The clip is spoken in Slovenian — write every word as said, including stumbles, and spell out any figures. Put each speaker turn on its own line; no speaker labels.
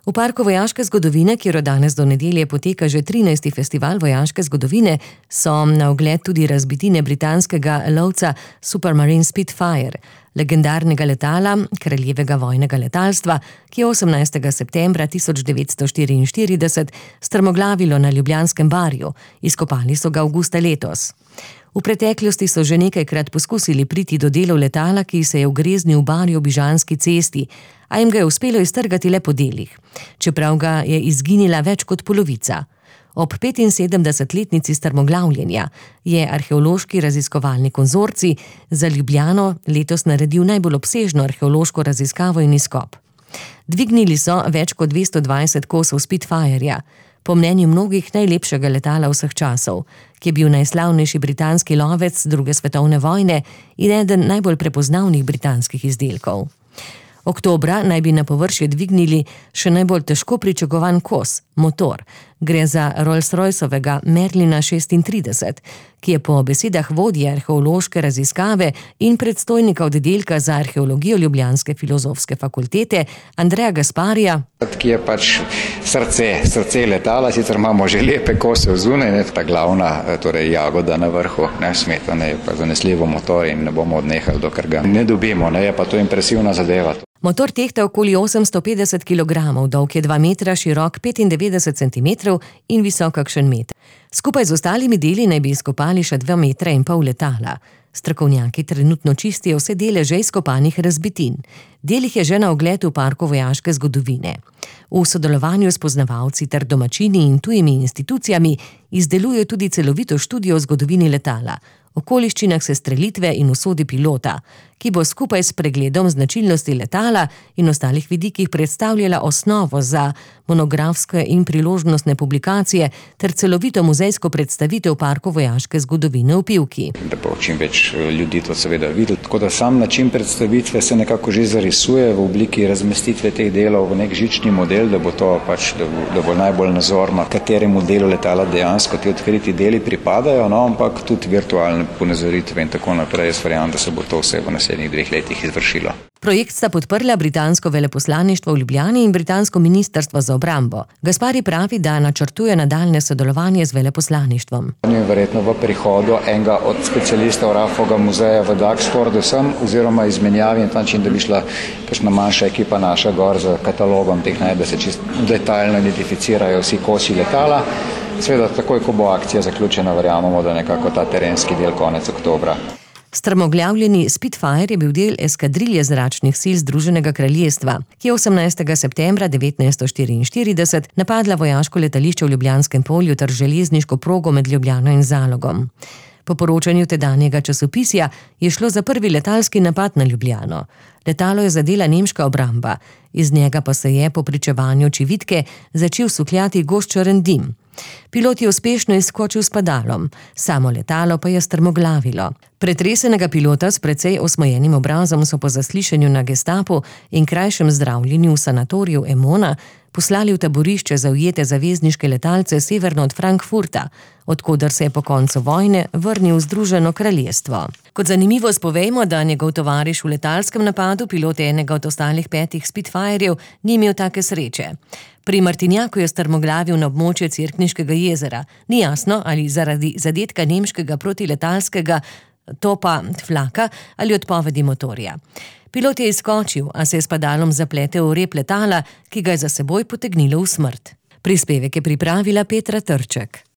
V Parku vojaške zgodovine, kjer od danes do nedelje poteka že trinajsti festival vojaške zgodovine, so na ogled tudi razbitine britanskega lovca Supermarine Spitfire, legendarnega letala kraljevega vojnega letalstva, ki je osemnajstega septembra tisoč devetsto štiriinštirideset strmoglavilo na Ljubljanskem barju. Izkopali so ga avgusta letos. V preteklosti so že nekajkrat poskusili priti do delov letala, ki se je ugreznil v barju ob Ižanski cesti, a jim ga je uspelo iztrgati le po delih, čeprav ga je izginila več kot polovica. Ob petinsedemdesetletnici strmoglavljenja je arheološki raziskovalni konzorcij za Ljubljano letos naredil najbolj obsežno arheološko raziskavo in izkop. Dvignili so več kot dvesto dvajset kosov Spitfireja, po mnenju mnogih najlepšega letala vseh časov, ki je bil najslavnejši britanski lovec druge svetovne vojne in eden najbolj prepoznavnih britanskih izdelkov. Oktobra naj bi na površje dvignili še najbolj težko pričakovan kos, motor. Gre za Rolls-Roycevega Merlina šestintrideset, ki je po besedah vodje arheološke raziskave in predstojnika oddelka za arheologijo ljubljanske filozofske fakultete Andreja Gasparija,
ki je pač srce, srce letala, sicer imamo že lepe kose vzune, ne, ta glavna, torej jagoda na vrhu, ne, smetana je pa zanesljivo motor in ne bomo odnehali, dokler ga ne dobimo, ne, je pa to impresivna zadeva.
Motor tehta okoli osemsto petdeset kilogramov, dolg je dva metra, širok petindevetdeset centimetrov in visok kakšen meter. Skupaj z ostalimi deli naj bi izkopali še dva metra in pol letala. Strokovnjaki trenutno čistijo vse dele že izkopanih razbitin. Del jih je že na ogled v Parku vojaške zgodovine. V sodelovanju s poznavalci ter domačini in tujimi institucijami izdelujejo tudi celovito študijo o zgodovini letala, okoliščinah sestrelitve in usodi pilota, ki bo skupaj s pregledom značilnosti letala in ostalih vidikih predstavljala osnovo za monografske in priložnostne publikacije ter celovito muzejsko predstavitev Parku vojaške zgodovine v Pivki.
Da bo čim več ljudi to seveda videlo, tako da sam način predstavitve se nekako že zarisuje v obliki razmestitve teh delov v nek žični model, da bo to pač, da bo, da bo najbolj nazorno, kateremu delu letala dejansko ti odkriti deli pripadajo, no, ampak tudi virtualne ponazoritve in tako naprej. Jaz verjamem, da se bo to vse v naslednjih dveh letih izvršilo.
Projekt sta podprla britansko veleposlaništvo v Ljubljani in britansko ministrstvo za obrambo. Gaspari pravi, da načrtuje nadaljnje sodelovanje z veleposlaništvom.
Verjetno v prihodu enega od specialistov Rafovega muzeja v Duxfordu sem, oziroma izmenjavi na ta način, da bi šla kakšna manjša ekipa naša gor z katalogom teh, da se čisto detaljno identificirajo vsi kosi letala. Seveda, takoj, ko bo akcija zaključena, verjamemo, da nekako ta terenski del konec oktobra.
Strmoglavljeni Spitfire je bil del eskadrilje zračnih sil Združenega kraljestva, ki je osemnajstega septembra devetnajststo štiriinštirideset napadla vojaško letališče v Ljubljanskem polju ter železniško progo med Ljubljano in Zalogom. Po poročanju tedanjega časopisja je šlo za prvi letalski napad na Ljubljano. Letalo je zadela nemška obramba, iz njega pa se je po pričevanju očividke začel sukljati gost črn dim. Pilot je uspešno izskočil s padalom, samo letalo pa je strmoglavilo. Pretresenega pilota s precej osmojenim obrazom so po zaslišanju na gestapu in krajšem zdravljenju v sanatoriju Emona poslali v taborišče za ujete zavezniške letalce severno od Frankfurta, odkoder se je po koncu vojne vrnil v Združeno kraljestvo. Kot zanimivost povejmo, da njegov tovariš v letalskem napadu, pilot enega od ostalih petih Spitfirejev, ni imel take sreče. Pri Martinjaku je strmoglavil na območje Cerkniškega jezera. Ni jasno, ali zaradi zadetka nemškega protiletalskega topa Flaka ali odpovedi motorja. Pilot je izskočil, a se je s padalom zapletel v rep letala, ki ga je za seboj potegnilo v smrt. Prispevek je pripravila Petra Trček.